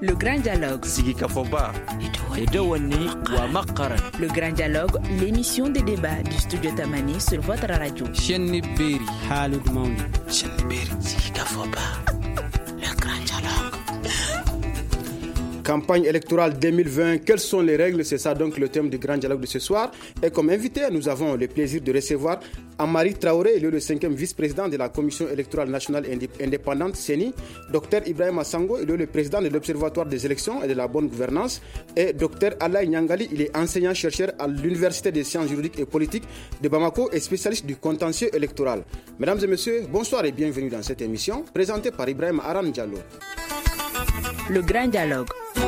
Le Grand Dialogue. Sigi Kafoba. Edouani wa Makaran. Le Grand Dialogue, l'émission des débats du studio Tamani sur votre radio. Chenni Beri. Halud Mauni. Chenni Beri. Sigi Kafoba. Le Grand Dialogue. Campagne électorale 2020, quelles sont les règles? C'est ça donc le thème du Grand Dialogue de ce soir. Et comme invité, nous avons le plaisir de recevoir Amari Traoré, il est le 5e vice-président de la Commission électorale nationale indépendante CENI, Dr Ibrahima Sango, il est le président de l'Observatoire des élections et de la bonne gouvernance, et Dr Alain Nyangali, il est enseignant-chercheur à l'Université des sciences juridiques et politiques de Bamako et spécialiste du contentieux électoral. Mesdames et messieurs, bonsoir et bienvenue dans cette émission, présentée par Ibrahima Aran Diallo. Le Grand Dialogue.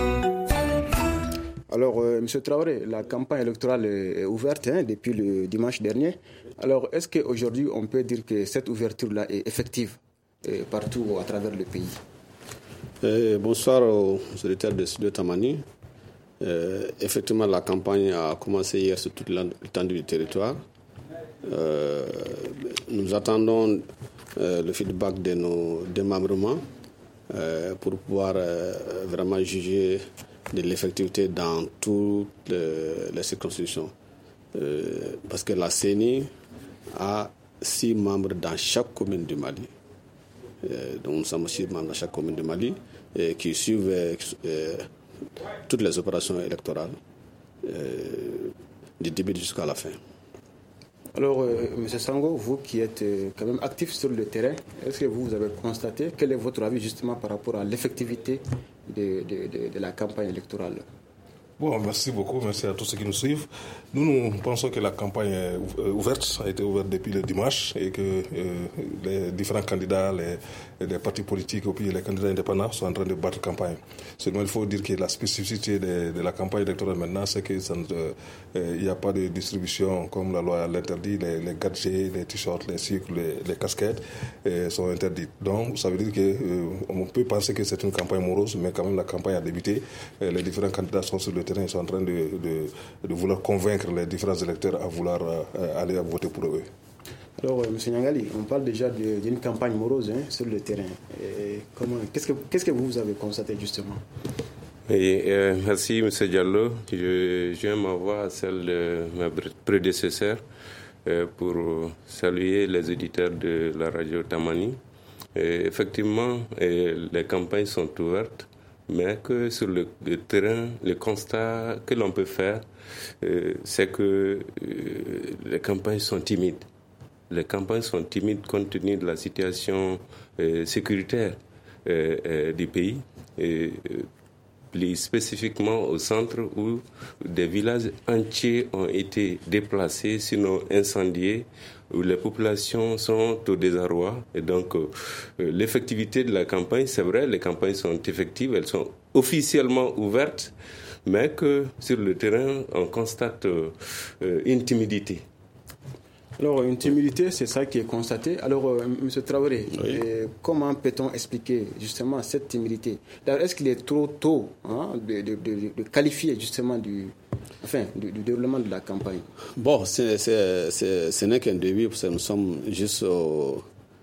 Alors, M. Traoré, la campagne électorale est ouverte depuis le dimanche dernier. Alors, est-ce qu'aujourd'hui, on peut dire que cette ouverture-là est effective partout à travers le pays? Bonsoir aux auditeurs de Studio Tamani. Effectivement, la campagne a commencé hier sur toute l'étendue du territoire. Nous attendons le feedback de nos démembrements pour pouvoir vraiment juger de l'effectivité dans toutes les circonscriptions. Parce que la CENI a 6 membres dans chaque commune du Mali. Donc nous sommes 6 membres dans chaque commune du Mali qui suivent toutes les opérations électorales du début jusqu'à la fin. Alors, M. Sango, vous qui êtes quand même actif sur le terrain, est-ce que vous avez constaté, quel est votre avis justement par rapport à l'effectivité de la campagne électorale? Bon, merci beaucoup, merci à tous ceux qui nous suivent. Nous pensons que la campagne est ouverte, a été ouverte depuis le dimanche et que les différents candidats, les partis politiques et puis les candidats indépendants sont en train de battre campagne. Seulement, il faut dire que la spécificité de la campagne électorale maintenant, c'est qu'il n'y a pas de distribution comme la loi l'interdit. Les gadgets, les t-shirts, les cycles, les casquettes sont interdits. Donc, ça veut dire qu'on peut penser que c'est une campagne morose, mais quand même la campagne a débuté. Les différents candidats sont sur le terrain, ils sont en train de vouloir convaincre les différents électeurs à vouloir aller voter pour eux. Alors, M. Nyangali, on parle déjà d'une campagne morose sur le terrain. Qu'est-ce que vous avez constaté justement? Merci M. Diallo. Je viens ma voix à celle de mes prédécesseurs pour saluer les auditeurs de la radio Tamani. Effectivement, les campagnes sont ouvertes, mais que sur le terrain, le constat que l'on peut faire, c'est que les campagnes sont timides. Les campagnes sont timides compte tenu de la situation sécuritaire du pays, plus spécifiquement au centre où des villages entiers ont été déplacés, sinon incendiés, où les populations sont au désarroi. Et donc, l'effectivité de la campagne, c'est vrai, les campagnes sont effectives, elles sont officiellement ouvertes, mais que sur le terrain, on constate une timidité. Alors, une timidité, c'est ça qui est constaté. Alors, M. Traoré, oui. Comment peut-on expliquer justement cette timidité? D'ailleurs, est-ce qu'il est trop tôt de qualifier justement du déroulement de la campagne? Bon, ce n'est qu'un début, parce que nous sommes juste au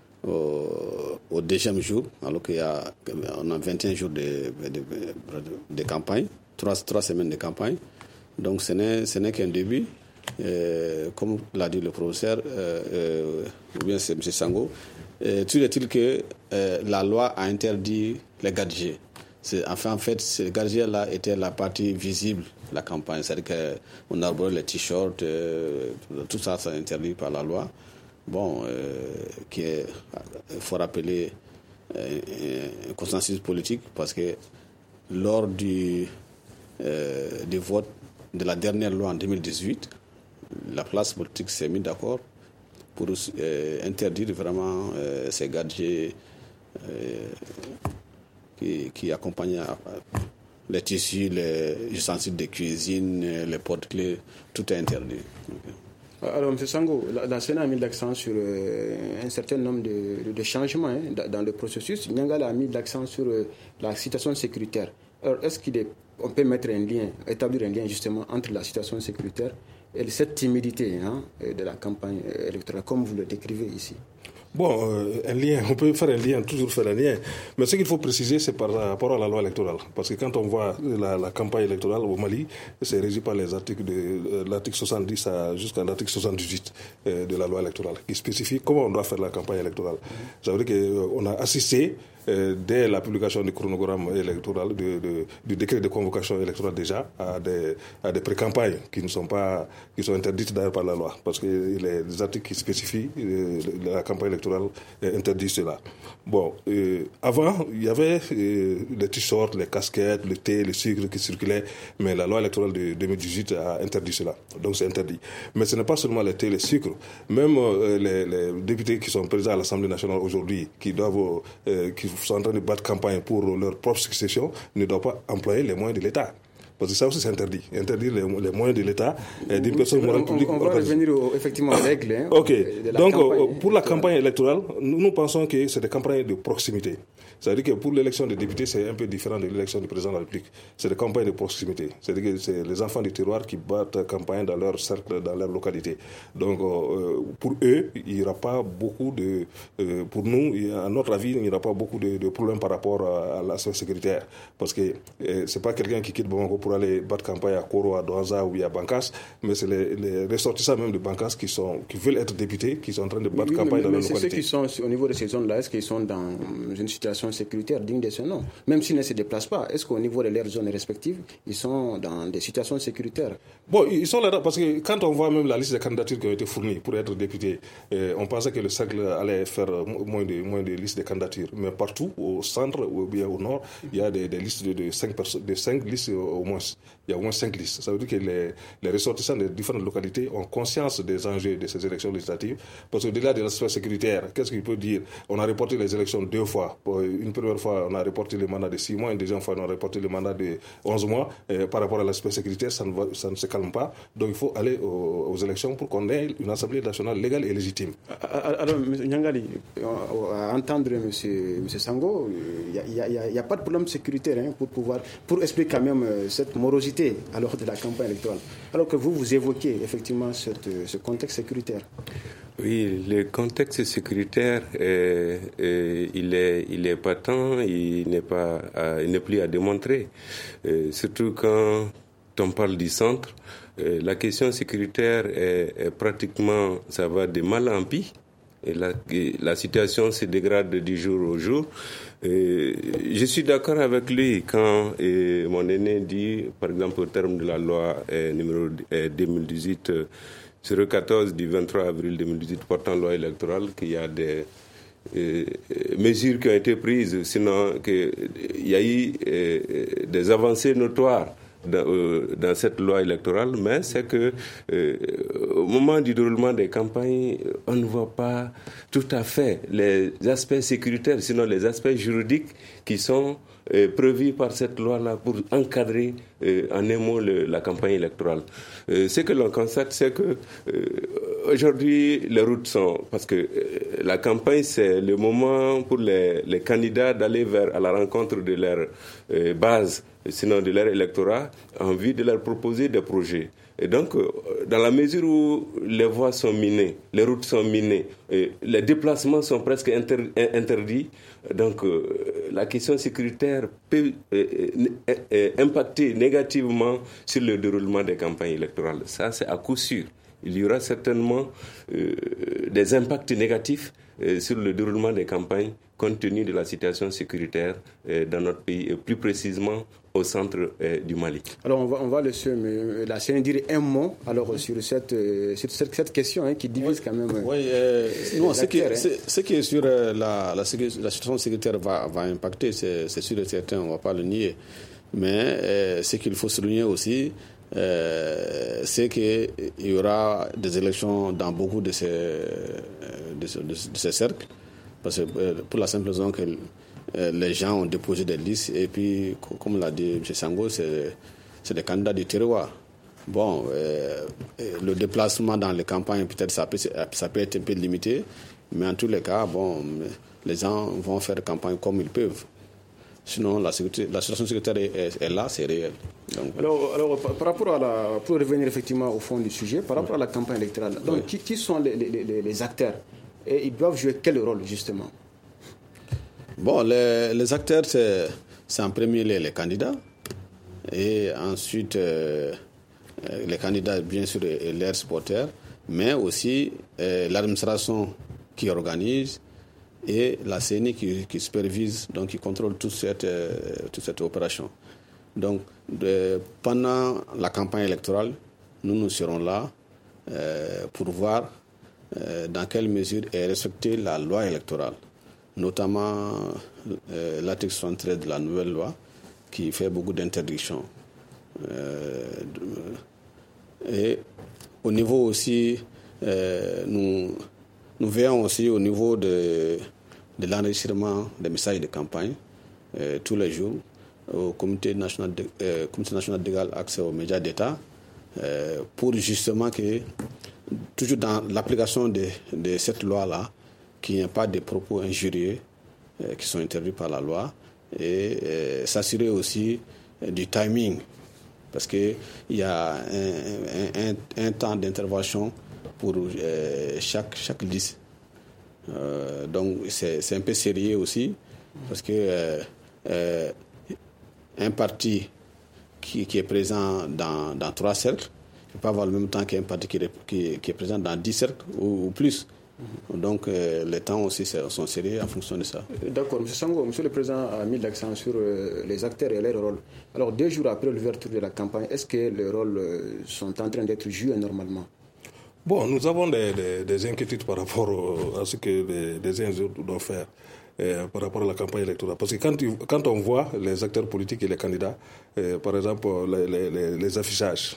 2e jour, alors qu'on a 21 jours de campagne, 3 semaines de campagne. Donc, ce n'est qu'un début. Comme l'a dit le professeur, ou bien c'est M. Sango, toujours est-il que la loi a interdit les gadgets. En fait, ces gadgets-là étaient la partie visible de la campagne. C'est-à-dire qu'on arborait les t-shirts, tout ça, c'est interdit par la loi. Bon, il faut rappeler un consensus politique parce que lors du vote de la dernière loi en 2018, la classe politique s'est mise d'accord pour interdire vraiment ces gadgets qui accompagnent les tissus, les ustensiles de cuisine, les porte-clés, tout est interdit. Okay. Alors, M. Sango, la Sénat a mis l'accent sur un certain nombre de changements dans le processus. Nyangali a mis l'accent sur la situation sécuritaire. Alors, est-ce qu'on peut établir un lien justement entre la situation sécuritaire et cette timidité de la campagne électorale, comme vous le décrivez ici? Bon, un lien, on peut faire un lien, toujours faire un lien. Mais ce qu'il faut préciser, c'est par rapport à la loi électorale. Parce que quand on voit la campagne électorale au Mali, c'est régi par les articles de l'article 70 jusqu'à l'article 78 de la loi électorale, qui spécifie comment on doit faire la campagne électorale. Ça veut dire qu'on a assisté, dès la publication du chronogramme électoral, du décret de convocation électorale déjà, à des pré-campagnes qui sont interdites d'ailleurs par la loi. Parce que les articles qui spécifient la campagne électorale interdisent cela. Bon, avant, il y avait les t-shirts, les casquettes, le thé, le sucre qui circulaient, mais la loi électorale de 2018 a interdit cela. Donc c'est interdit. Mais ce n'est pas seulement le thé, le sucre. Même les députés qui sont présents à l'Assemblée nationale aujourd'hui, qui sont en train de battre campagne pour leur propre succession, ne doivent pas employer les moyens de l'État. Parce que ça aussi, c'est interdit. Interdire les moyens de l'État d'une personne morale publique. On va revenir effectivement aux règles. OK. Donc, pour la campagne électorale, nous pensons que c'est des campagnes de proximité. C'est-à-dire que pour l'élection des députés, c'est un peu différent de l'élection du président de la République. C'est des campagnes de proximité. C'est-à-dire que c'est les enfants du terroir qui battent campagne dans leur cercle, dans leur localité. Donc, pour eux, il n'y aura pas beaucoup de... pour nous, à notre avis, il n'y aura pas beaucoup de problèmes par rapport à l'aspect sécuritaire. Parce que c'est pas quelqu'un qui quitte Bamako pour aller battre campagne à Koro, à Douaza ou à Bankas, mais c'est les ressortissants même de Bankas qui veulent être députés, qui sont en train de battre campagne dans leur localité. C'est ceux qui sont au niveau de ces zones-là, est-ce qu'ils sont dans une situation sécuritaire digne de ce nom? Même s'ils ne se déplacent pas, est-ce qu'au niveau de leurs zones respectives, ils sont dans des situations sécuritaires? Bon, ils sont là parce que quand on voit même la liste des candidatures qui ont été fournies pour être députés, on pensait que le cercle allait faire moins de listes de candidatures. Mais partout, au centre ou bien au nord, il y a des listes de 5 listes au moins. Il y a au moins 5 listes. Ça veut dire que les ressortissants des différentes localités ont conscience des enjeux de ces élections législatives. Parce qu'au-delà de l'aspect sécuritaire, qu'est-ce qu'il peut dire? On a reporté les élections 2 fois. Une première fois, on a reporté le mandat de 6 mois. Une deuxième fois, on a reporté le mandat de 11 mois. Par rapport à l'aspect sécuritaire, ça ne se calme pas. Donc il faut aller aux élections pour qu'on ait une Assemblée nationale légale et légitime. Alors, M. Nyangali, à entendre M. Sango, il n'y a pas de problème sécuritaire pour expliquer quand même cette morosité alors de la campagne électorale. Alors que vous évoquez effectivement ce contexte sécuritaire. Oui, le contexte sécuritaire, il est patent, il n'est plus à démontrer. Surtout quand on parle du centre, la question sécuritaire est pratiquement, ça va de mal en pis. Et la situation se dégrade du jour au jour. Je suis d'accord avec lui quand mon aîné dit, par exemple, au terme de la loi numéro 2018-014 du 23 avril 2018 portant loi électorale, qu'il y a des mesures qui ont été prises, sinon qu'il y a eu des avancées notoires dans cette loi électorale, mais c'est que au moment du déroulement des campagnes, on ne voit pas tout à fait les aspects sécuritaires, sinon les aspects juridiques qui sont prévus par cette loi-là pour encadrer en un mot la campagne électorale. Ce que l'on constate, c'est que aujourd'hui, les routes sont... Parce que la campagne, c'est le moment pour les candidats d'aller à la rencontre de leur base, sinon de leur électorat, en vue de leur proposer des projets. Et donc, dans la mesure où les voies sont minées, les routes sont minées, les déplacements sont presque interdits, donc la question sécuritaire peut impacter négativement sur le déroulement des campagnes électorales. Ça, c'est à coup sûr. Il y aura certainement des impacts négatifs sur le déroulement des campagnes compte tenu de la situation sécuritaire dans notre pays et plus précisément au centre du Mali. Alors on va laisser la CENI dire un mot alors sur cette question qui divise quand même. Oui, ce qui est sûr, la situation sécuritaire va impacter, c'est sûr et certain, on ne va pas le nier. Mais ce qu'il faut souligner aussi, c'est qu'il y aura des élections dans beaucoup de ces cercles, parce que pour la simple raison que les gens ont déposé des listes et puis, comme l'a dit M. Sango, c'est des candidats du terroir. Bon, le déplacement dans les campagnes, peut-être ça peut être un peu limité, mais en tous les cas, bon, les gens vont faire campagne comme ils peuvent. Sinon, la situation sécuritaire est là, c'est réel. Donc, alors, par rapport pour revenir effectivement au fond du sujet, par rapport à la campagne électorale, donc qui sont les acteurs Et ils doivent jouer quel rôle, justement? Bon, les acteurs, c'est en premier lieu les candidats. Et ensuite, les candidats, bien sûr, et leurs supporters, mais aussi l'administration qui organise et la CENI qui supervise, donc qui contrôle toute cette opération. Donc, pendant la campagne électorale, nous serons là pour voir dans quelle mesure est respectée la loi électorale, notamment l'article 73 de la nouvelle loi qui fait beaucoup d'interdictions. Et au niveau aussi, nous veillons aussi au niveau de l'enregistrement des messages de campagne tous les jours au Comité national d'égal accès aux médias d'État pour justement que, toujours dans l'application de cette loi-là, qu'il n'y ait pas de propos injurieux qui sont interdits par la loi et s'assurer aussi du timing parce qu'il y a un temps d'intervention pour chaque liste. Donc c'est un peu sérieux aussi parce que un parti qui est présent dans 3 cercles ne peut pas avoir le même temps qu'un parti qui est présent dans 10 cercles ou plus. Donc les temps aussi sont sérieux en fonction de ça. D'accord, M. Sango, M. le Président a mis l'accent sur les acteurs et leur rôle. Alors 2 jours après l'ouverture de la campagne, est-ce que les rôles sont en train d'être joués normalement? Bon, nous avons des inquiétudes par rapport à ce que les uns et les autres doivent faire par rapport à la campagne électorale. Parce que quand on voit les acteurs politiques et les candidats, par exemple les affichages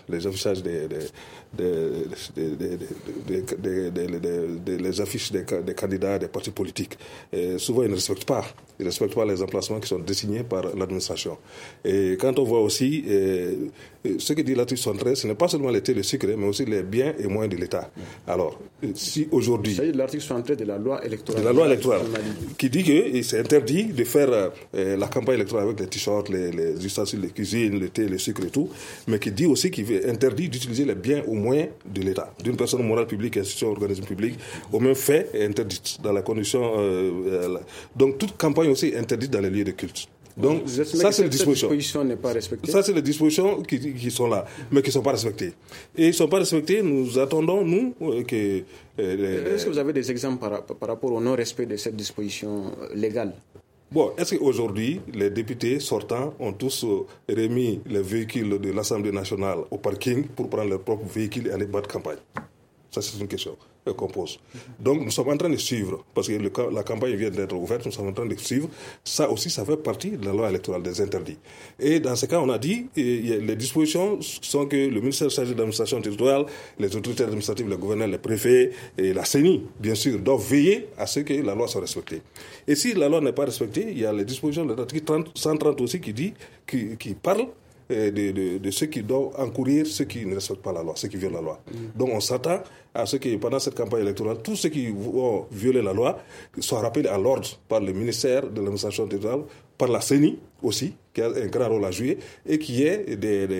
les affiches des candidats des partis politiques, souvent ils ne respectent pas les emplacements qui sont désignés par l'administration. Et quand on voit aussi ce que dit l'article 73, ce n'est pas seulement les le secret, mais aussi les biens et moyens de l'État. Alors, si aujourd'hui... Il s'agit de l'article 73 de la loi électorale. De la loi électorale, qui dit que c'est interdit de faire la campagne électorale avec les t-shirts, les ustensiles de cuisine, le thé, le sucre et tout, mais qui dit aussi qu'il est interdit d'utiliser les biens ou moyens de l'État, d'une personne morale publique, institution, organisme public, au même fait est interdite dans la condition... donc toute campagne aussi est interdite dans les lieux de culte. Donc, ça, c'est les dispositions. Cette disposition n'est pas respectée. Ça, c'est les dispositions qui sont là, mais qui ne sont pas respectées. Et ils ne sont pas respectés, nous attendons, nous, que... Est-ce que vous avez des exemples par rapport au non-respect de cette disposition légale? Bon, est-ce qu'aujourd'hui, les députés sortants ont tous remis les véhicules de l'Assemblée nationale au parking pour prendre leurs propres véhicules et aller battre campagne? Ça, c'est une question qu'on pose. Donc, nous sommes en train de suivre, parce que la campagne vient d'être ouverte, nous sommes en train de suivre. Ça aussi, ça fait partie de la loi électorale des interdits. Et dans ce cas, on a dit, les dispositions sont que le ministère chargé de l'administration territoriale, les autorités administratives, le gouverneur, les préfets et la CENI, bien sûr, doivent veiller à ce que la loi soit respectée. Et si la loi n'est pas respectée, il y a les dispositions de l'article 130 aussi qui parle de ceux qui doivent encourir ceux qui ne respectent pas la loi, ceux qui violent la loi. Donc on s'attend à ce que pendant cette campagne électorale, tous ceux qui vont violer la loi soient rappelés à l'ordre par le ministère de l'administration territoriale, par la CENI aussi, qui a un grand rôle à jouer, et qui ait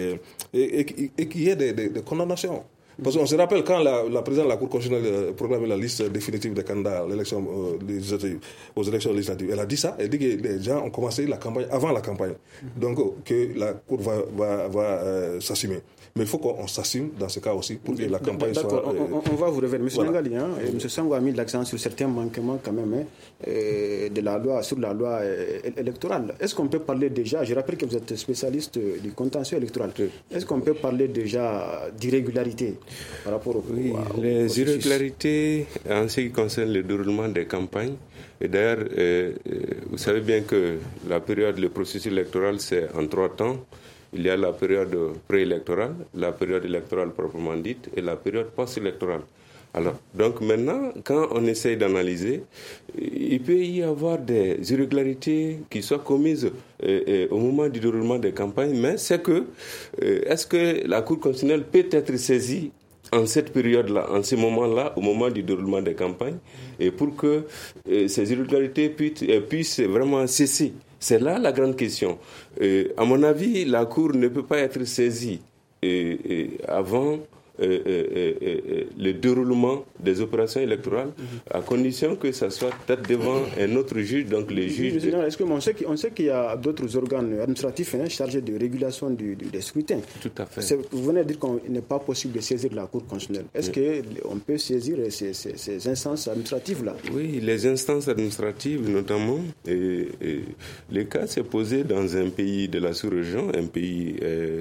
des condamnations. Parce qu'on se rappelle quand la présidente de la Cour constitutionnelle proclamait la liste définitive des candidats aux élections législatives, elle a dit ça, elle dit que les gens ont commencé la campagne avant la campagne. Donc que la Cour va s'assumer. Mais il faut qu'on s'assume dans ce cas aussi pour que la campagne soit... On va vous revenir. M. Nangali, M. Sango a mis l'accent sur certains manquements quand même de la loi, sur la loi électorale. Est-ce qu'on peut parler déjà, je rappelle que vous êtes spécialiste du contentieux électoral, est-ce qu'on peut parler déjà d'irrégularité par rapport les irrégularités en ce qui concerne le déroulement des campagnes? Et d'ailleurs, vous savez bien que le processus électoral, c'est en 3 temps. Il y a la période préélectorale, la période électorale proprement dite et la période post-électorale. Alors, donc maintenant, quand on essaye d'analyser, il peut y avoir des irrégularités qui soient commises au moment du déroulement des campagnes, mais c'est que, est-ce que la Cour constitutionnelle peut être saisie en cette période-là, en ce moment-là, au moment du déroulement des campagnes, et pour que ces irrégularités puissent vraiment cesser? C'est là la grande question. À mon avis, la Cour ne peut pas être saisie avant le déroulement des opérations électorales, à condition que ça soit peut-être devant un autre juge, donc les juges... Est-ce qu'on sait qu'il y a d'autres organes administratifs chargés de régulation des scrutins. Tout à fait. Vous venez de dire qu'il n'est pas possible de saisir la Cour constitutionnelle. Est-ce qu'on peut saisir ces instances administratives-là? Oui, les instances administratives notamment. Le cas s'est posé dans un pays de la sous-région, un pays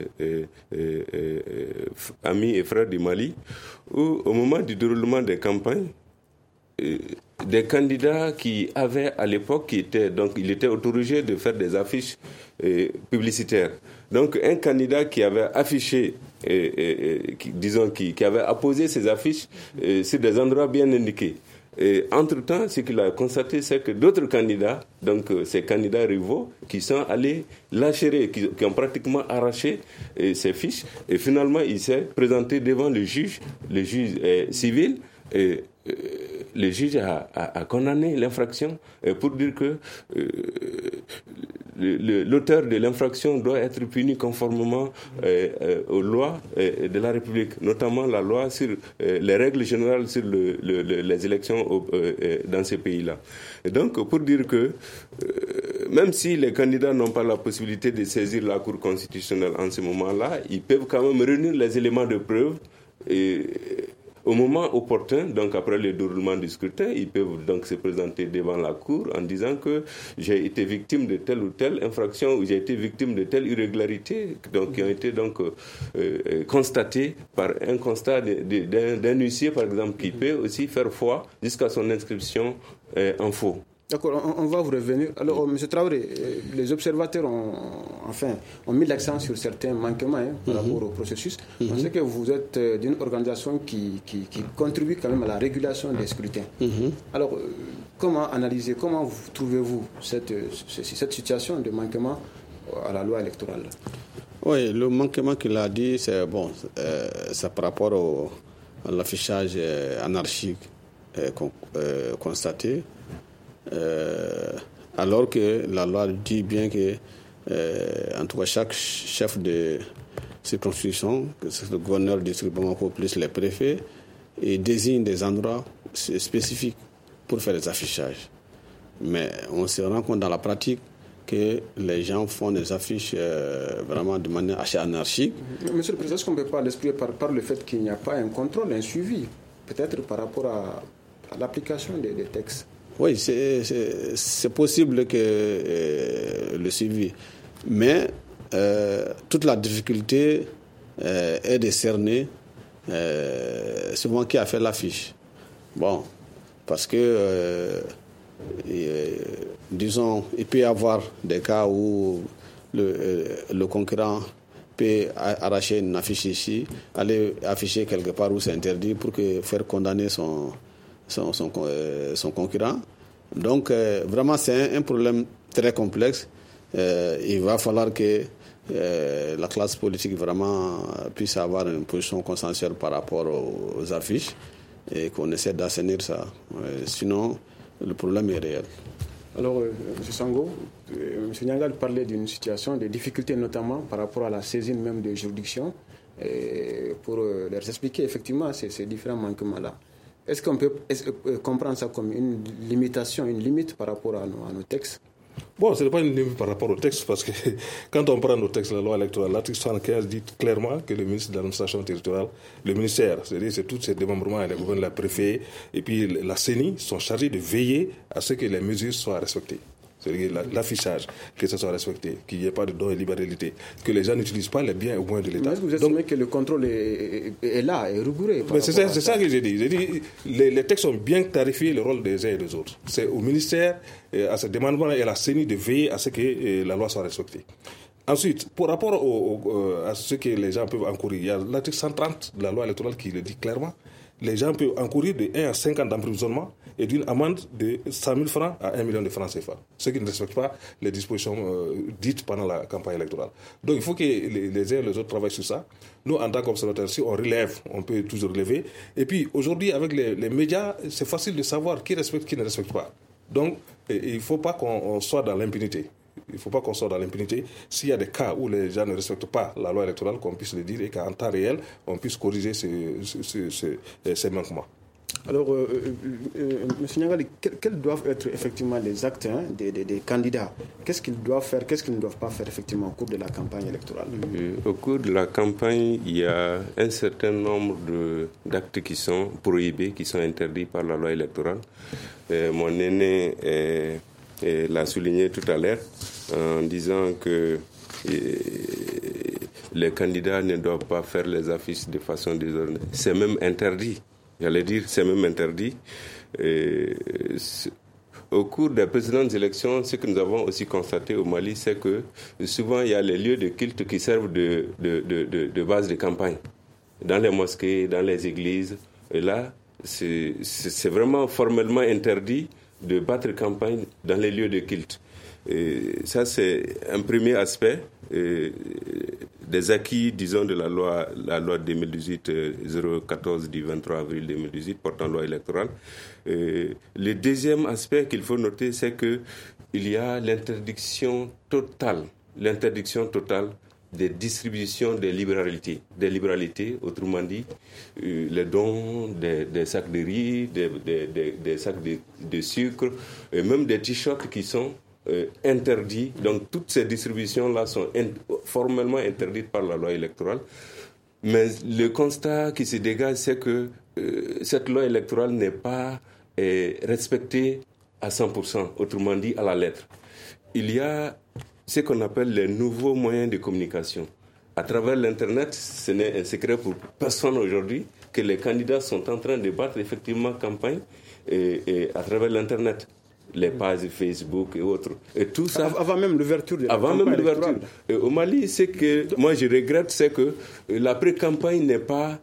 ami et frère du Mali, où au moment du déroulement des campagnes, des candidats qui avaient à l'époque, il était autorisé de faire des affiches publicitaires. Donc un candidat qui avait affiché, qui avait apposé ses affiches sur des endroits bien indiqués. Et entre-temps, ce qu'il a constaté, c'est que d'autres candidats, donc ces candidats rivaux, qui sont allés lâcher, qui ont pratiquement arraché ces fiches, et finalement il s'est présenté devant le juge civil, et le juge a condamné l'infraction pour dire que l'auteur de l'infraction doit être puni conformément aux lois de la République, notamment la loi sur les règles générales sur les élections dans ces pays-là. Et donc, pour dire que même si les candidats n'ont pas la possibilité de saisir la Cour constitutionnelle en ce moment-là, ils peuvent quand même réunir les éléments de preuve au moment opportun, donc après le déroulement du scrutin, ils peuvent donc se présenter devant la Cour en disant que j'ai été victime de telle ou telle infraction ou j'ai été victime de telle irrégularité, donc qui ont été donc constatées par un constat d'un huissier, par exemple, qui peut aussi faire foi jusqu'à son inscription en faux. D'accord, on va vous revenir. Alors, M. Traoré, les observateurs ont mis l'accent sur certains manquements par rapport au processus. On sait que vous êtes d'une organisation qui contribue quand même à la régulation des scrutins. Alors, comment trouvez-vous cette situation de manquement à la loi électorale? Oui, le manquement qu'il a dit, c'est par rapport à l'affichage anarchique constaté. Alors que la loi dit bien que, en tout cas, chaque chef de circonscription, que c'est le gouverneur du district Bamako plus les préfets, et désigne des endroits spécifiques pour faire des affichages. Mais on se rend compte dans la pratique que les gens font des affiches vraiment de manière assez anarchique. Monsieur le Président, est-ce qu'on ne peut pas l'expliquer par le fait qu'il n'y a pas un contrôle, un suivi, peut-être par rapport à l'application des textes? Oui, c'est possible que le suivi. Mais toute la difficulté est de cerner souvent qui a fait l'affiche. Bon, parce que, disons, il peut y avoir des cas où le concurrent peut arracher une affiche ici, aller afficher quelque part où c'est interdit pour faire condamner son concurrent. Donc, vraiment, c'est un problème très complexe. Il va falloir que la classe politique vraiment puisse avoir une position consensuelle par rapport aux affiches et qu'on essaie d'assainir ça. Sinon, le problème est réel. Alors, M. Sango, M. Nyangal parlait d'une situation de difficulté, notamment par rapport à la saisine même de juridiction, pour leur expliquer effectivement ces différents manquements-là. Est-ce qu'on peut comprendre ça comme une limitation, une limite par rapport à nos textes? Bon, ce n'est pas une limite par rapport au texte, parce que quand on prend nos textes, la loi électorale, l'article 75 dit clairement que le ministre de l'administration territoriale, le ministère, c'est tous ces démembrements, les gouverneurs, les préfets, et puis la CENI sont chargés de veiller à ce que les mesures soient respectées. C'est-à-dire l'affichage, que ça soit respecté, qu'il n'y ait pas de don et libéralité, que les gens n'utilisent pas les biens au moins de l'État. Mais est-ce que vous estimez que le contrôle est là, est rigoureux? C'est ça que j'ai dit. J'ai dit les textes ont bien clarifié le rôle des uns et des autres. C'est au ministère, à ce demandement et à la CENI de veiller à ce que la loi soit respectée. Ensuite, par rapport à ce que les gens peuvent encourir, il y a l'article 130 de la loi électorale qui le dit clairement. Les gens peuvent encourir de 1 à 5 ans d'emprisonnement et d'une amende de 100 000 francs à 1 million de francs CFA. Ceux qui ne respectent pas les dispositions dites pendant la campagne électorale. Donc il faut que les uns et les autres travaillent sur ça. Nous, en tant qu'observateurs, si on relève, on peut toujours relever. Et puis aujourd'hui, avec les médias, c'est facile de savoir qui respecte, qui ne respecte pas. Donc il ne faut pas qu'on soit dans l'impunité. il ne faut pas qu'on soit dans l'impunité. S'il y a des cas où les gens ne respectent pas la loi électorale, qu'on puisse le dire et qu'en temps réel, on puisse corriger ces manquements. Alors, M. Niangali, quels doivent être effectivement les actes des candidats? Qu'est-ce qu'ils doivent faire, qu'est-ce qu'ils ne doivent pas faire effectivement au cours de la campagne électorale? Au cours de la campagne, il y a un certain nombre d'actes qui sont prohibés, qui sont interdits par la loi électorale. Mon aîné l'a souligné tout à l'heure en disant que les candidats ne doivent pas faire les affiches de façon désordonnée. C'est même interdit. J'allais dire, c'est même interdit. Au cours des précédentes élections, ce que nous avons aussi constaté au Mali, c'est que souvent il y a les lieux de culte qui servent de base de campagne. Dans les mosquées, dans les églises. Et là, c'est vraiment formellement interdit de battre campagne dans les lieux de culte. Et ça, c'est un premier aspect des acquis, disons, de la loi 2018-014 du 23 avril 2018 portant loi électorale. Le deuxième aspect qu'il faut noter, c'est qu'il y a l'interdiction totale des distributions des libéralités. Des libéralités, autrement dit, les dons, des sacs de riz, des sacs de sucre, et même des t-shirts qui sont interdits. Donc toutes ces distributions-là sont formellement interdites par la loi électorale. Mais le constat qui se dégage, c'est que cette loi électorale n'est pas respectée à 100%, autrement dit à la lettre. Il y a ce qu'on appelle les nouveaux moyens de communication. À travers l'Internet, ce n'est un secret pour personne aujourd'hui que les candidats sont en train de battre effectivement campagne et à travers l'Internet. Les pages Facebook et autres. Et tout ça, avant même l'ouverture de la campagne. Avant même l'ouverture. Au Mali, ce que moi je regrette, c'est que la pré-campagne n'est pas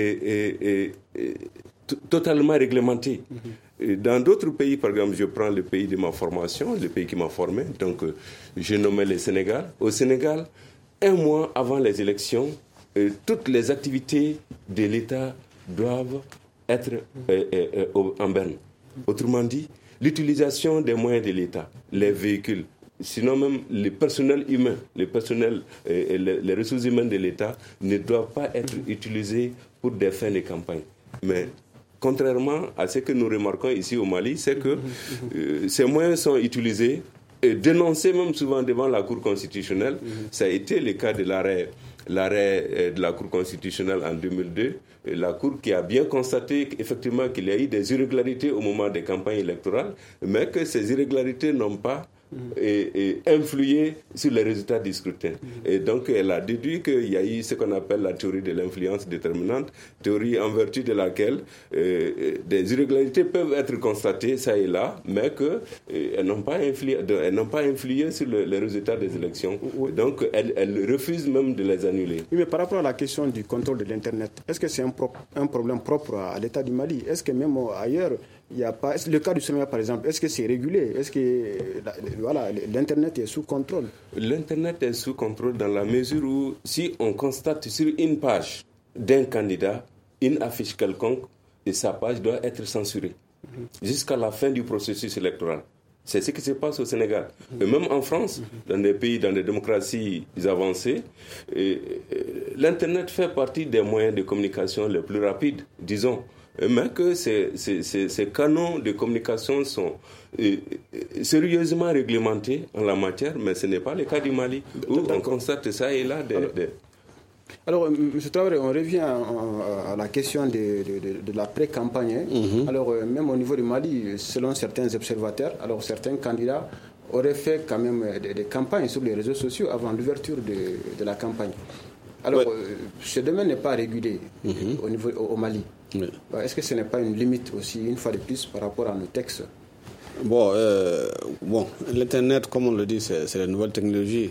totalement réglementée. Dans d'autres pays, par exemple, je prends le pays de ma formation, le pays qui m'a formé, donc j'ai nommé le Sénégal. Au Sénégal, 1 mois avant les élections, toutes les activités de l'État doivent être en berne. Autrement dit, l'utilisation des moyens de l'État, les véhicules, sinon même le personnel humain, les ressources humaines de l'État ne doivent pas être utilisées pour des fins de campagne. Mais contrairement à ce que nous remarquons ici au Mali, c'est que ces moyens sont utilisés et dénoncés même souvent devant la Cour constitutionnelle. Ça a été le cas de l'arrêt de la Cour constitutionnelle en 2002. La Cour qui a bien constaté effectivement qu'il y a eu des irrégularités au moment des campagnes électorales, mais que ces irrégularités n'ont pas influé sur les résultats du scrutin. Et donc, elle a déduit qu'il y a eu ce qu'on appelle la théorie de l'influence déterminante, théorie en vertu de laquelle des irrégularités peuvent être constatées, ça et là, mais qu'elles n'ont pas influé sur les résultats des élections. Donc, elle refuse même de les annuler. Oui, mais par rapport à la question du contrôle de l'Internet, est-ce que c'est un problème propre à l'État du Mali? Est-ce que même ailleurs, il n'y a pas... Le cas du Sénégal, par exemple, est-ce que c'est régulé? Est-ce que l'Internet est sous contrôle? L'Internet est sous contrôle dans la mesure où, si on constate sur une page d'un candidat une affiche quelconque, et sa page doit être censurée jusqu'à la fin du processus électoral. C'est ce qui se passe au Sénégal. Et même en France, dans des pays, dans des démocraties avancées, l'Internet fait partie des moyens de communication les plus rapides, disons. Mais que ces canaux de communication sont sérieusement réglementés en la matière, mais ce n'est pas le cas du Mali, où on constate ça et là. Alors, M. Traoré, on revient à la question de la pré-campagne. Alors, même au niveau du Mali, selon certains observateurs, alors certains candidats auraient fait quand même des campagnes sur les réseaux sociaux avant l'ouverture de la campagne. Alors, ce domaine n'est pas régulé au Mali. Oui. Est-ce que ce n'est pas une limite aussi, une fois de plus, par rapport à nos textes? Bon, l'Internet, comme on le dit, c'est la nouvelle technologie.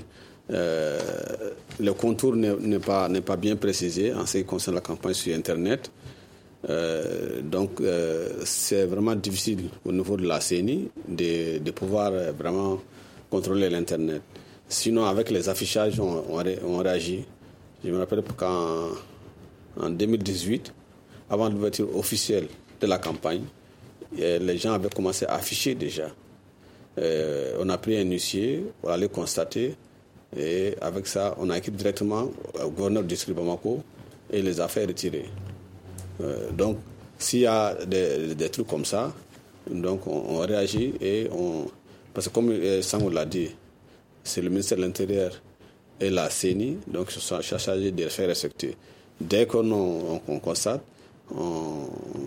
Le contour n'est pas bien précisé en ce qui concerne la campagne sur Internet. Donc, c'est vraiment difficile au niveau de la CENI de pouvoir vraiment contrôler l'Internet. Sinon, avec les affichages, on réagit. Je me rappelle qu'en 2018, avant l'ouverture officielle de la campagne, les gens avaient commencé à afficher déjà. On a pris un huissier pour aller constater. Et avec ça, on a écrit directement au gouverneur du district Bamako et les affaires retirées. Donc, s'il y a des trucs comme ça, donc on réagit et parce que comme Sango l'a dit, c'est le ministère de l'Intérieur et la CENI, donc ils sont chargés de les faire respecter. Dès qu'on constate, on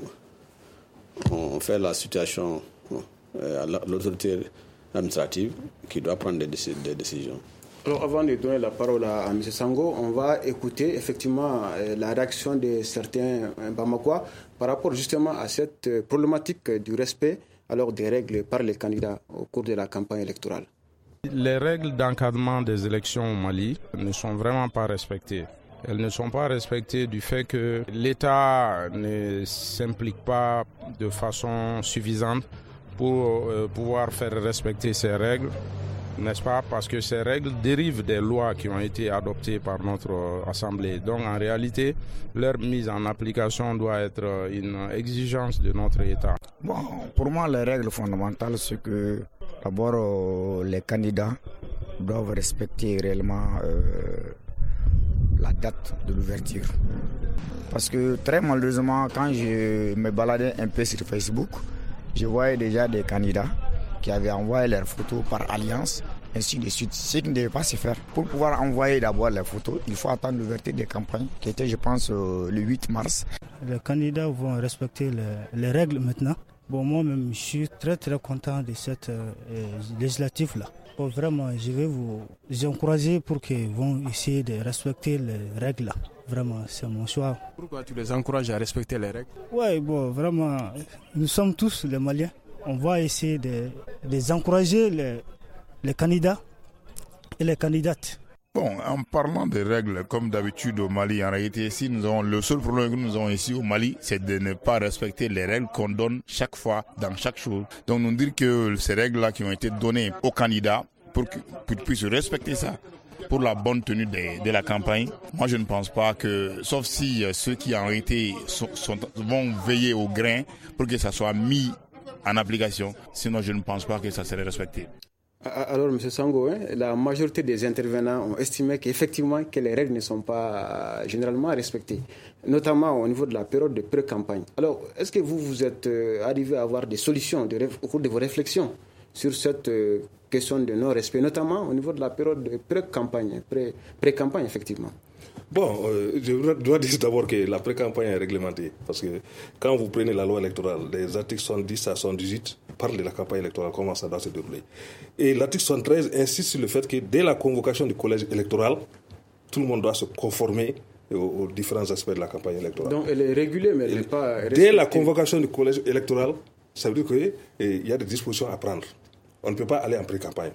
fait la situation à l'autorité administrative qui doit prendre des décisions. Alors, avant de donner la parole à M. Sango, on va écouter effectivement la réaction de certains Bamakois par rapport justement à cette problématique du respect des règles par les candidats au cours de la campagne électorale. Les règles d'encadrement des élections au Mali ne sont vraiment pas respectées. Elles ne sont pas respectées du fait que l'État ne s'implique pas de façon suffisante pour pouvoir faire respecter ces règles. N'est-ce pas? Parce que ces règles dérivent des lois qui ont été adoptées par notre Assemblée. Donc en réalité, leur mise en application doit être une exigence de notre État. Bon, pour moi, les règles fondamentales, c'est que d'abord les candidats doivent respecter réellement la date de l'ouverture. Parce que très malheureusement, quand je me baladais un peu sur Facebook, je voyais déjà des candidats qui avaient envoyé leurs photos par alliance, ainsi de suite. Ce qui ne devait pas se faire. Pour pouvoir envoyer d'abord les photos, il faut attendre l'ouverture des campagnes, qui était, je pense, le 8 mars. Les candidats vont respecter les règles maintenant. Bon, moi-même, je suis très très content de cette législative-là. Bon, vraiment, je vais vous encourager pour qu'ils vont essayer de respecter les règles-là. Vraiment, c'est mon choix. Pourquoi tu les encourages à respecter les règles? Oui, bon, vraiment, nous sommes tous les Maliens. On va essayer de encourager les candidats et les candidates. Bon, en parlant des règles, comme d'habitude au Mali, en réalité, ici, le seul problème que nous avons ici au Mali, c'est de ne pas respecter les règles qu'on donne chaque fois, dans chaque chose. Donc, nous dire que ces règles-là qui ont été données aux candidats pour qu'ils puissent respecter ça, pour la bonne tenue de la campagne, moi je ne pense pas que, sauf si ceux qui en réalité vont veiller au grain pour que ça soit mis en application, sinon je ne pense pas que ça serait respecté. Alors, M. Sango, la majorité des intervenants ont estimé qu'effectivement que les règles ne sont pas généralement respectées, notamment au niveau de la période de pré-campagne. Alors, est-ce que vous êtes arrivé à avoir des solutions au cours de vos réflexions sur cette question de non-respect, notamment au niveau de la période de pré-campagne, effectivement? Bon, je dois dire d'abord que la pré-campagne est réglementée. Parce que quand vous prenez la loi électorale, les articles 70 à 78 parlent de la campagne électorale, comment ça doit se dérouler. Et l'article 73 insiste sur le fait que dès la convocation du collège électoral, tout le monde doit se conformer aux différents aspects de la campagne électorale. Donc elle est régulée, mais elle n'est pas respectée. Dès la convocation du collège électoral, ça veut dire qu'il y a des dispositions à prendre. On ne peut pas aller en pré-campagne.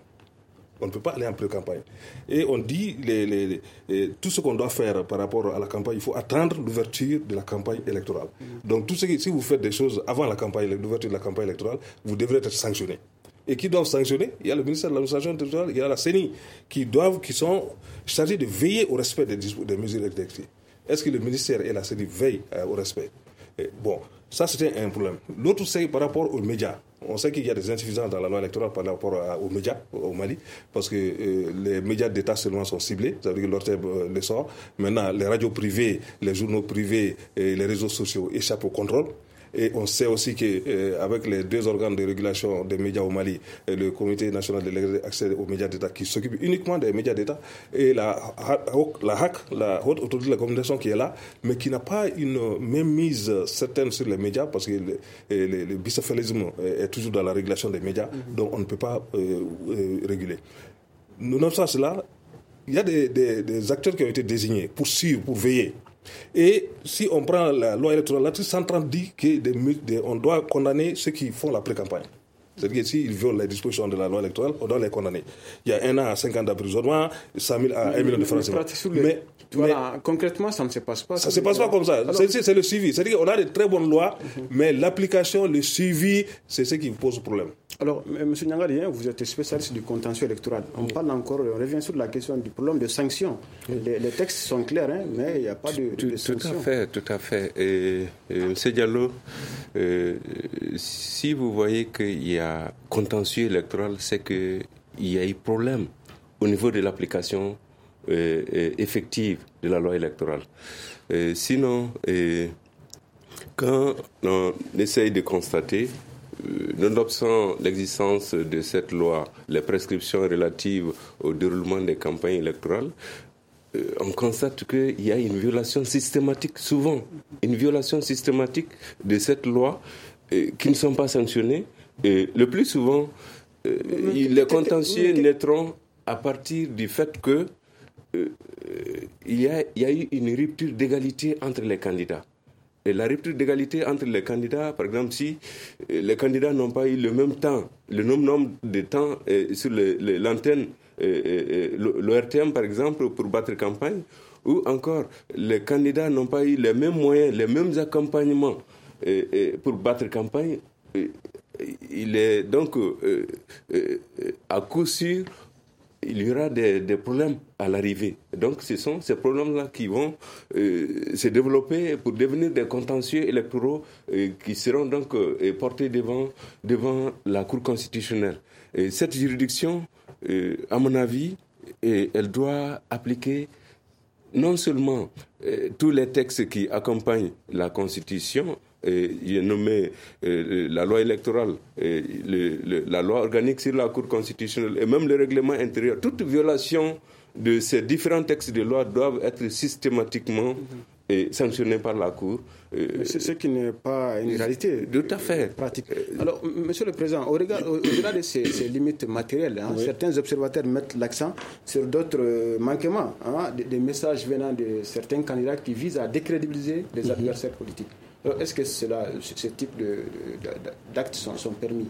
Et on dit tout ce qu'on doit faire par rapport à la campagne, il faut attendre l'ouverture de la campagne électorale. Donc si vous faites des choses avant l'ouverture de la campagne électorale, vous devrez être sanctionné. Et qui doivent sanctionner? Il y a le ministère de l'administration territoriale, il y a la CENI, qui sont chargés de veiller au respect des mesures électorales. Est-ce que le ministère et la CENI veillent au respect? Bon, ça c'était un problème. L'autre, c'est par rapport aux médias. On sait qu'il y a des insuffisances dans la loi électorale par rapport aux médias au Mali, parce que les médias d'État seulement sont ciblés, ça veut dire que l'ORTEB les sort. Maintenant, les radios privées, les journaux privés et les réseaux sociaux échappent au contrôle. Et on sait aussi qu'avec les deux organes de régulation des médias au Mali, le Comité national de l'accès aux médias d'État qui s'occupe uniquement des médias d'État, et la HAC, la Haute Autorité de la Communication qui est là, mais qui n'a pas une même mise certaine sur les médias, parce que le bicéphalisme est toujours dans la régulation des médias, donc on ne peut pas réguler. Nonobstant cela, il y a des acteurs qui ont été désignés pour suivre, pour veiller. Et si on prend la loi électorale, l'article 130 dit qu'on doit condamner ceux qui font la pré-campagne. C'est-à-dire que s'ils violent les dispositions de la loi électorale, on doit les condamner. Il y a 1 an à 5 ans d'emprisonnement, 100 000 à 1 million de francs CFA. Mais concrètement, ça ne se passe pas. Ça ne se passe pas comme ça. Alors, c'est le suivi. C'est-à-dire qu'on a de très bonnes lois, mais l'application, le suivi, c'est ce qui pose problème. Alors, M. Nyangari, vous êtes spécialiste du contentieux électoral. On parle encore, on revient sur la question du problème de sanctions. Les textes sont clairs, mais il n'y a pas de sanctions. Tout à fait. M. Diallo, si vous voyez qu'il y a contentieux électoral, c'est qu'il y a eu problème au niveau de l'application effective de la loi électorale. Sinon, quand on essaye de constater, nonobstant l'existence de cette loi, les prescriptions relatives au déroulement des campagnes électorales, on constate qu'il y a une violation systématique, souvent, une violation systématique de cette loi qui ne sont pas sanctionnées. Et le plus souvent, les contentieux naîtront à partir du fait que il y a eu une rupture d'égalité entre les candidats. Et la rupture d'égalité entre les candidats, par exemple, si les candidats n'ont pas eu le même temps, le même nombre de temps sur l'antenne, l'ORTM par exemple, pour battre campagne, ou encore les candidats n'ont pas eu les mêmes moyens, les mêmes accompagnements pour battre campagne, il est donc à coup sûr, il y aura des problèmes à l'arrivée. Donc ce sont ces problèmes-là qui vont se développer pour devenir des contentieux électoraux qui seront donc portés devant la Cour constitutionnelle. Et cette juridiction, à mon avis, elle doit appliquer non seulement tous les textes qui accompagnent la Constitution, il est nommé la loi électorale, la loi organique sur la Cour constitutionnelle et même le règlement intérieur. Toute violation de ces différents textes de loi doivent être systématiquement sanctionnés par la Cour. C'est ce qui n'est pas une réalité tout à fait pratique. Alors, Monsieur le Président, au-delà de ces limites matérielles, certains observateurs mettent l'accent sur d'autres manquements, des messages venant de certains candidats qui visent à décrédibiliser les adversaires politiques. Alors, est-ce que ce type d'actes sont permis?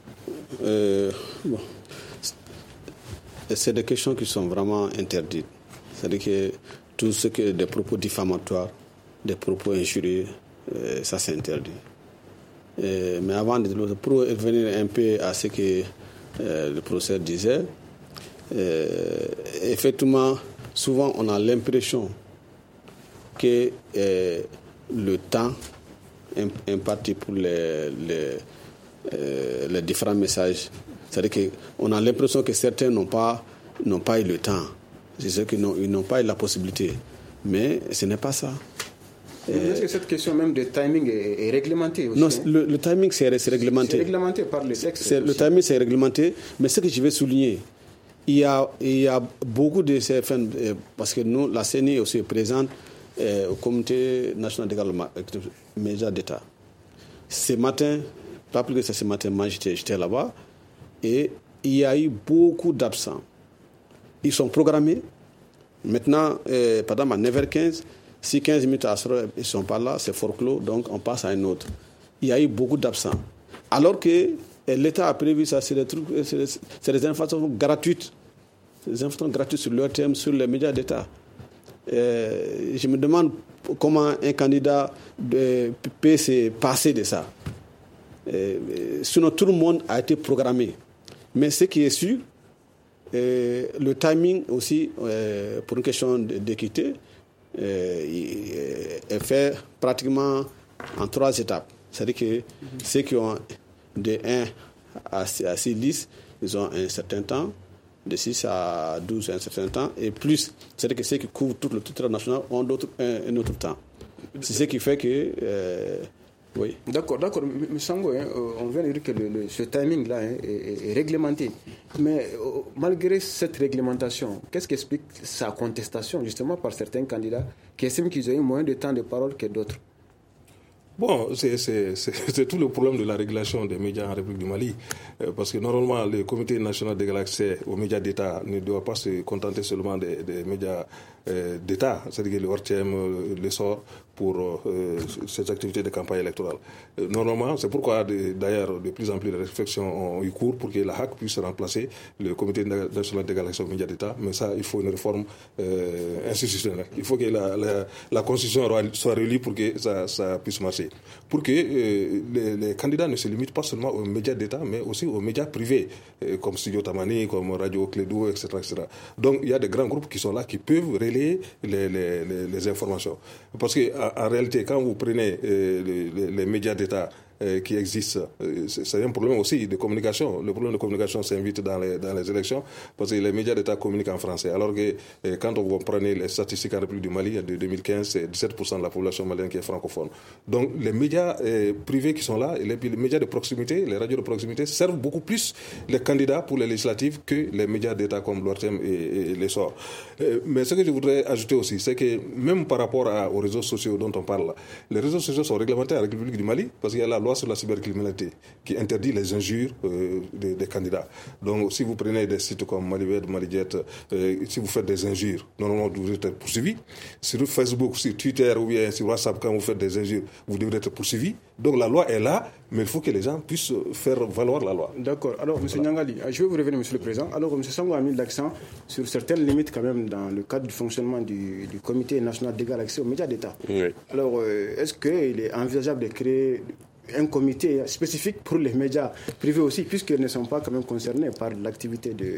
C'est des questions qui sont vraiment interdites. C'est-à-dire que tout ce qui est des propos diffamatoires, des propos injurieux, ça c'est interdit. Mais avant pour revenir un peu à ce que le professeur disait, effectivement, souvent on a l'impression que le temps imparti pour les différents messages, c'est-à-dire qu'on a l'impression que certains n'ont pas eu le temps. C'est ceux qui n'ont pas eu la possibilité. Mais ce n'est pas ça. Est-ce que cette question même de timing est réglementée aussi? Non, le timing c'est réglementé. C'est réglementé par les textes. Le timing c'est réglementé, mais ce que je vais souligner, il y a beaucoup de ces fins, parce que nous, la CENI est aussi présente au Comité national des médias d'État. Ce matin, pas plus que ce matin, moi j'étais là-bas, et il y a eu beaucoup d'absents. Ils sont programmés. Maintenant, par exemple, à 9h15, si 15 minutes à soir, ils ne sont pas là, c'est forclos, donc on passe à un autre. Il y a eu beaucoup d'absents. Alors que l'État a prévu ça, c'est des informations gratuites. Des informations gratuites sur leur thème, sur les médias d'État. Je me demande comment un candidat peut se passer de ça. Sinon, tout le monde a été programmé. Mais ce qui est sûr, le timing aussi, pour une question d'équité, est fait pratiquement en 3 étapes. C'est-à-dire que ceux qui ont de 1 à 6 listes, ils ont un certain temps, de 6 à 12 un certain temps, et plus, c'est-à-dire que ceux qui couvrent tout le territoire national ont un autre temps. C'est ce qui fait que... oui. D'accord. M. Sango, on vient de dire que ce timing-là est réglementé. Mais malgré cette réglementation, qu'est-ce qui explique sa contestation justement par certains candidats qui estiment qu'ils ont eu moins de temps de parole que d'autres? Bon, c'est tout le problème de la régulation des médias en République du Mali. Parce que normalement, le Comité national d'égal accès aux médias d'État ne doit pas se contenter seulement des médias d'État, c'est-à-dire le RTM, l'essor pour ces activités de campagne électorale. Normalement, c'est pourquoi d'ailleurs de plus en plus de réflexions ont eu cours pour que la HAC puisse remplacer le Comité national d'égalisation des médias d'État, mais ça, il faut une réforme institutionnelle. Il faut que la Constitution soit relue pour que ça puisse marcher. Pour que les candidats ne se limitent pas seulement aux médias d'État, mais aussi aux médias privés, comme Studio Tamani, comme Radio Clédou, etc., etc. Donc, il y a des grands groupes qui sont là, qui peuvent relayer les informations. Parce qu'en réalité, quand vous prenez les médias d'État qui existent, c'est un problème aussi de communication. Le problème de communication s'invite dans les élections parce que les médias d'État communiquent en français. Alors que quand on prenait les statistiques en République du Mali de 2015, c'est 17% de la population malienne qui est francophone. Donc les médias privés qui sont là, et les médias de proximité, les radios de proximité, servent beaucoup plus les candidats pour les législatives que les médias d'État comme l'ORTM et l'essor. Mais ce que je voudrais ajouter aussi, c'est que même par rapport aux réseaux sociaux dont on parle, les réseaux sociaux sont réglementés en République du Mali parce qu'il y a la loi sur la cybercriminalité qui interdit les injures des candidats. Donc si vous prenez des sites comme Malibet, Malijet, si vous faites des injures, normalement vous devez être poursuivi. Sur Facebook, sur Twitter ou bien sur WhatsApp, quand vous faites des injures, vous devez être poursuivi. Donc la loi est là, mais il faut que les gens puissent faire valoir la loi. D'accord. Alors, M. Nyangali, je vais vous revenir, M. le Président. Alors, M. Sango a mis l'accent sur certaines limites quand même dans le cadre du fonctionnement du Comité national d'égal accès aux médias d'État. Oui. Alors, est-ce qu'il est envisageable de créer un comité spécifique pour les médias privés aussi, puisqu'ils ne sont pas quand même concernés par l'activité de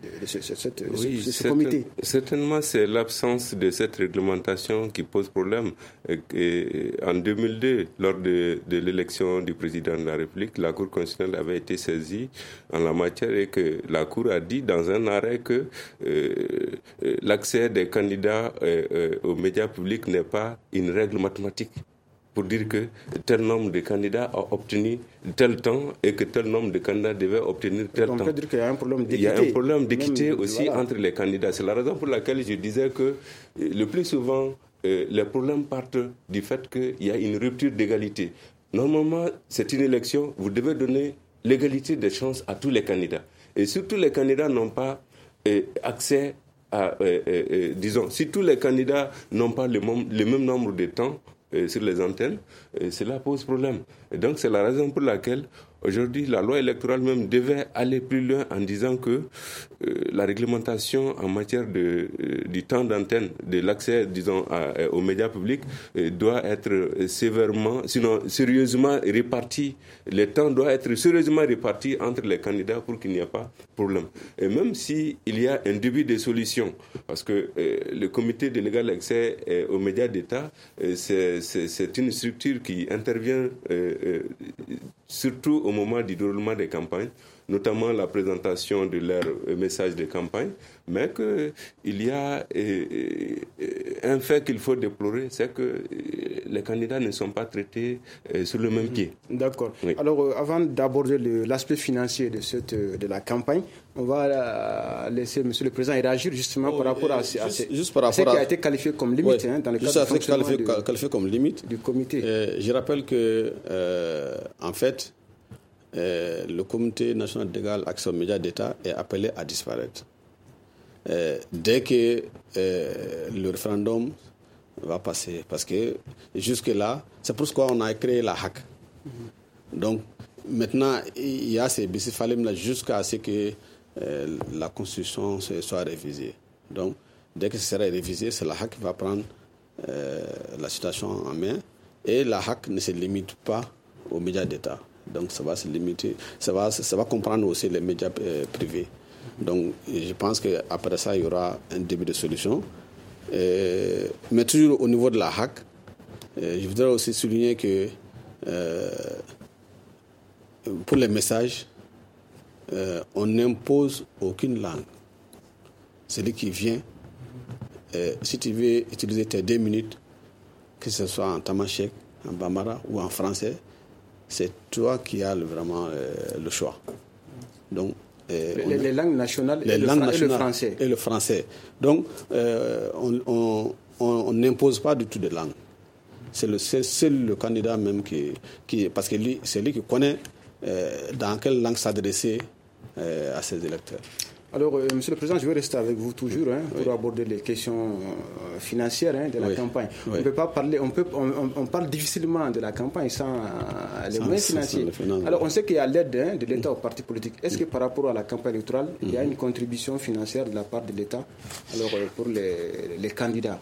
ce comité. Certainement, c'est l'absence de cette réglementation qui pose problème. En 2002, lors de l'élection du président de la République, la Cour constitutionnelle avait été saisie en la matière et que la Cour a dit dans un arrêt que l'accès des candidats aux médias publics n'est pas une règle mathématique, pour dire que tel nombre de candidats a obtenu tel temps et que tel nombre de candidats devait obtenir tel temps. On peut dire qu'il y a un problème d'équité. Il y a un problème d'équité aussi entre les candidats. C'est la raison pour laquelle je disais que le plus souvent, les problèmes partent du fait qu'il y a une rupture d'égalité. Normalement, c'est une élection, vous devez donner l'égalité des chances à tous les candidats. Et surtout, les candidats n'ont pas accès à, disons, si tous les candidats n'ont pas le même nombre de temps sur les antennes, cela pose problème. Et donc c'est la raison pour laquelle aujourd'hui la loi électorale même devait aller plus loin en disant que la réglementation en matière du temps d'antenne, de l'accès, disons, aux médias publics doit être sérieusement réparti. Le temps doit être sérieusement réparti entre les candidats pour qu'il n'y ait pas de problème. Et même s'il y a un début de solution, parce que le comité de légal accès aux médias d'État, c'est une structure qui intervient surtout au moment du déroulement des campagnes, notamment la présentation de leurs messages de campagne, mais qu'il y a un fait qu'il faut déplorer, c'est que les candidats ne sont pas traités sur le même pied. D'accord. Oui. Alors, avant d'aborder l'aspect financier de la campagne, on va laisser M. le Président réagir justement par rapport à ce qui a été qualifié comme limite dans le cadre du fonctionnement qualifié comme limite du comité. Je rappelle que, en fait, le Comité national d'égal accès aux médias d'État est appelé à disparaître. Dès que le référendum va passer, parce que jusque-là, c'est pourquoi on a créé la HAC. Donc, maintenant, il y a ces bicéphalimes-là jusqu'à ce que la Constitution soit révisée. Donc, dès que ce sera révisé, c'est la HAC qui va prendre la situation en main. Et la HAC ne se limite pas aux médias d'État. Donc ça va se limiter, ça va comprendre aussi les médias privés. Donc je pense qu'après ça, il y aura un début de solution. Mais toujours au niveau de la HAC, je voudrais aussi souligner que pour les messages, on n'impose aucune langue. Celui qui vient, si tu veux utiliser tes 2 minutes, que ce soit en tamashek, en bambara ou en français, c'est toi qui as vraiment le choix. Donc, les langues nationales et le français. Et le français. Donc, on n'impose pas du tout de langue. C'est seul le candidat même qui parce que c'est lui qui connaît dans quelle langue s'adresser à ses électeurs. Alors, Monsieur le Président, je vais rester avec vous toujours pour aborder les questions financières de la campagne. On ne peut pas parler, on parle difficilement de la campagne sans les moyens financiers. Alors, on sait qu'il y a l'aide de l'État aux partis politiques. Est-ce que par rapport à la campagne électorale, il y a une contribution financière de la part de l'État pour les candidats?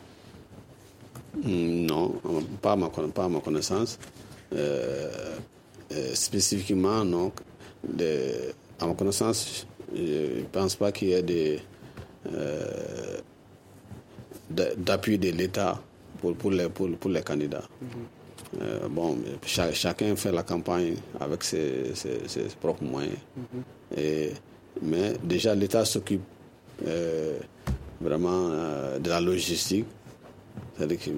Non, pas à ma connaissance. Spécifiquement, non. À ma connaissance, je ne pense pas qu'il y ait d'appui de l'État pour les candidats. Chacun fait la campagne avec ses propres moyens. Mais déjà, l'État s'occupe vraiment de la logistique, c'est-à-dire que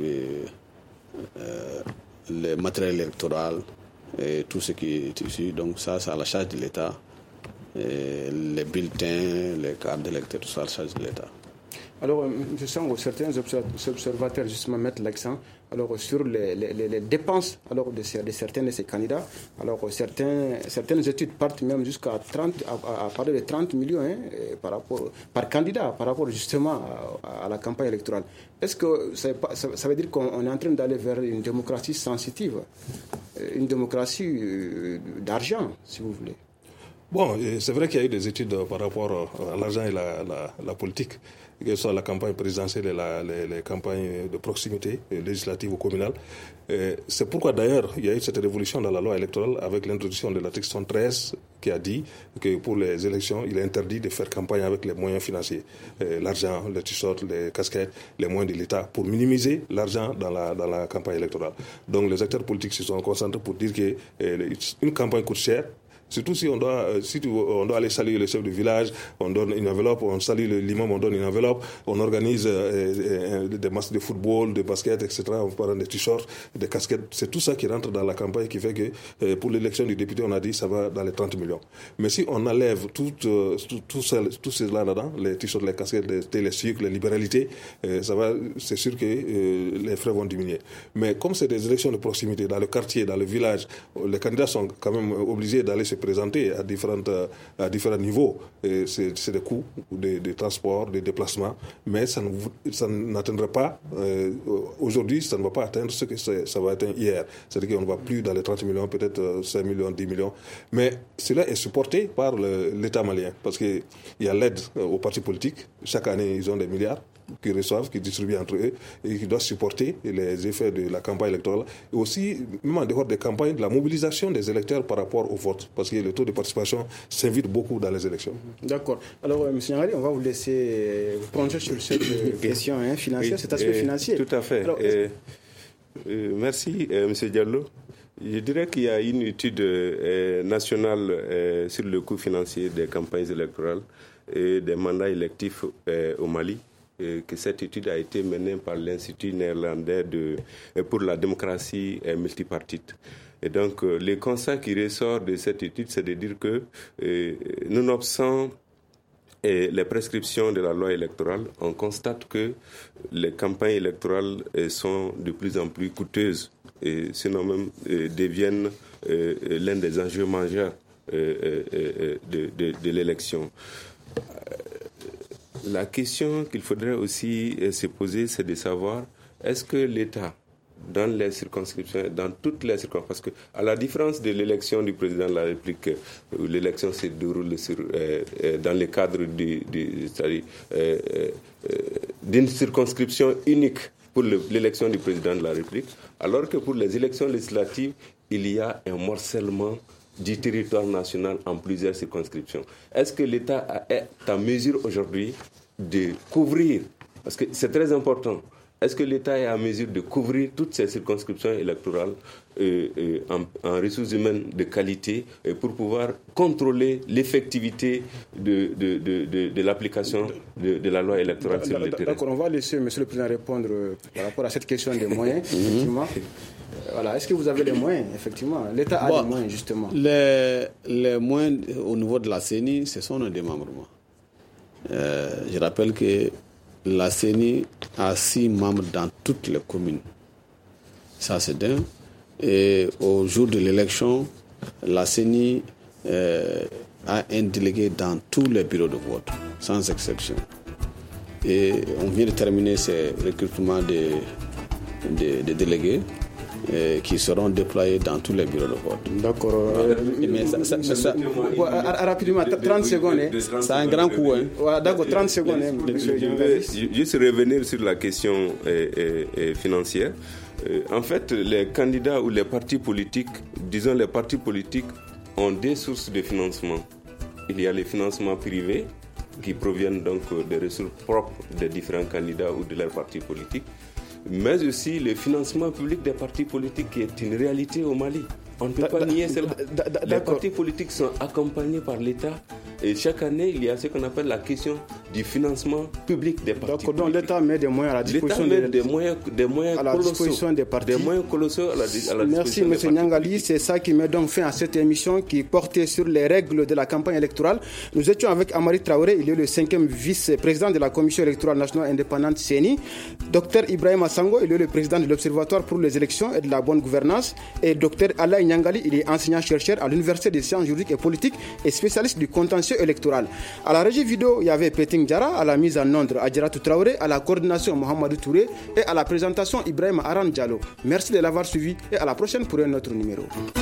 le matériel électoral et tout ce qui est issu, donc ça, c'est à la charge de l'État. Et les bulletins, les cartes d'électeurs, tout ça à la charge de l'État. Alors, je sens que certains observateurs justement mettent l'accent sur les dépenses de certains de ces candidats. Alors, certaines études partent même jusqu'à parler de 30 millions par candidat par rapport justement à la campagne électorale. Est-ce que ça veut dire qu'on est en train d'aller vers une démocratie sensitive, une démocratie d'argent, si vous voulez? Bon, c'est vrai qu'il y a eu des études par rapport à l'argent et la politique, que ce soit la campagne présidentielle et les campagnes de proximité, législatives ou communales. C'est pourquoi d'ailleurs il y a eu cette révolution dans la loi électorale avec l'introduction de l'article 113 qui a dit que pour les élections, il est interdit de faire campagne avec les moyens financiers, l'argent, les t-shirts, les casquettes, les moyens de l'État, pour minimiser l'argent dans la campagne électorale. Donc les acteurs politiques se sont concentrés pour dire qu'une campagne coûte cher. Surtout si on doit aller saluer le chef du village, on donne une enveloppe, on salue l'imam, on donne une enveloppe, on organise des matchs de football, de basket, etc. On parle des t-shirts, des casquettes. C'est tout ça qui rentre dans la campagne qui fait que pour l'élection du député, on a dit ça va dans les 30 millions. Mais si on enlève tout cela là-dedans, les t-shirts, les casquettes, les télésucres, les libéralités, c'est sûr que les frais vont diminuer. Mais comme c'est des élections de proximité, dans le quartier, dans le village, les candidats sont quand même obligés d'aller se présenter à différents niveaux. C'est des coûts de transport, de déplacement, mais ça n'atteindra pas, aujourd'hui, ça ne va pas atteindre ce que ça va atteindre hier. C'est-à-dire qu'on ne va plus dans les 30 millions, peut-être 5 millions, 10 millions. Mais cela est supporté par l'État malien, parce qu'il y a l'aide aux partis politiques. Chaque année, ils ont des milliards qui reçoivent, qui distribuent entre eux et qui doivent supporter les effets de la campagne électorale. Et aussi, même en dehors des campagnes, la mobilisation des électeurs par rapport au vote, parce que le taux de participation s'invite beaucoup dans les élections. D'accord. Alors, M. Nyangari, on va vous laisser vous plonger sur cette question financière, cet aspect financier. Tout à fait. Alors, merci, M. Diallo. Je dirais qu'il y a une étude nationale sur le coût financier des campagnes électorales et des mandats électifs au Mali. Que cette étude a été menée par l'Institut néerlandais pour la démocratie multipartite. Et donc, le constat qui ressort de cette étude, c'est de dire que, nonobstant les prescriptions de la loi électorale, on constate que les campagnes électorales sont de plus en plus coûteuses, et sinon même deviennent l'un des enjeux majeurs de l'élection. La question qu'il faudrait aussi se poser, c'est de savoir, est-ce que l'État, dans les circonscriptions, dans toutes les circonscriptions, parce que à la différence de l'élection du président de la République, où l'élection se déroule dans le cadre d'une circonscription unique pour l'élection du président de la République, alors que pour les élections législatives, il y a un morcellement du territoire national en plusieurs circonscriptions. Est-ce que l'État est en mesure aujourd'hui de couvrir, parce que c'est très important, est-ce que l'État est en mesure de couvrir toutes ces circonscriptions électorales en ressources humaines de qualité pour pouvoir contrôler l'effectivité de l'application de la loi électorale sur le terrain? D'accord, on va laisser M. le Président répondre par rapport à cette question des moyens, effectivement. Voilà. Est-ce que vous avez les moyens, effectivement? L'État a les moyens, justement. Les moyens au niveau de la CENI, ce sont nos démembrements. Je rappelle que la CENI a 6 membres dans toutes les communes. Ça, c'est d'un. Et au jour de l'élection, la CENI a un délégué dans tous les bureaux de vote. sans exception. Et on vient de terminer ces recrutements des délégués qui seront déployés dans tous les bureaux de vote. D'accord. Rapidement, 30 secondes. C'est un grand coup. D'accord, 30 secondes. Je vais juste revenir sur la question financière. En fait, les candidats ou les partis politiques, disons les partis politiques, ont des sources de financement. Il y a les financements privés qui proviennent donc des ressources propres des différents candidats ou de leurs partis politiques, mais aussi le financement public des partis politiques qui est une réalité au Mali. On ne peut pas nier cela. Les partis politiques sont accompagnés par l'État et chaque année, il y a ce qu'on appelle la question du financement public des partis politiques. Donc l'État met des moyens à la disposition des moyens colossaux. Des partis. Des moyens colossaux à la disposition. Merci M. Nyangali. C'est ça qui met donc fin à cette émission qui portait sur les règles de la campagne électorale. Nous étions avec Amari Traoré, il est le 5e vice-président de la Commission électorale nationale indépendante CENI. Dr Ibrahim Assango, il est le président de l'Observatoire pour les élections et de la bonne gouvernance. Et Dr Alain Nyangali, il est enseignant-chercheur à l'Université des sciences juridiques et politiques et spécialiste du contentieux électoral. À la régie vidéo, il y avait Peting Diara, à la mise en onde Adjaratou Traoré, à la coordination Mohamedou Touré et à la présentation Ibrahim Aran Diallo. Merci de l'avoir suivi et à la prochaine pour un autre numéro.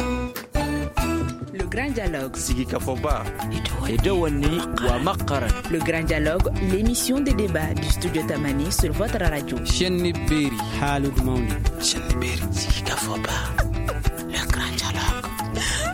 Le Grand Dialogue. Le Grand Dialogue, l'émission des débats du studio Tamani sur votre radio. Grand Dialogue.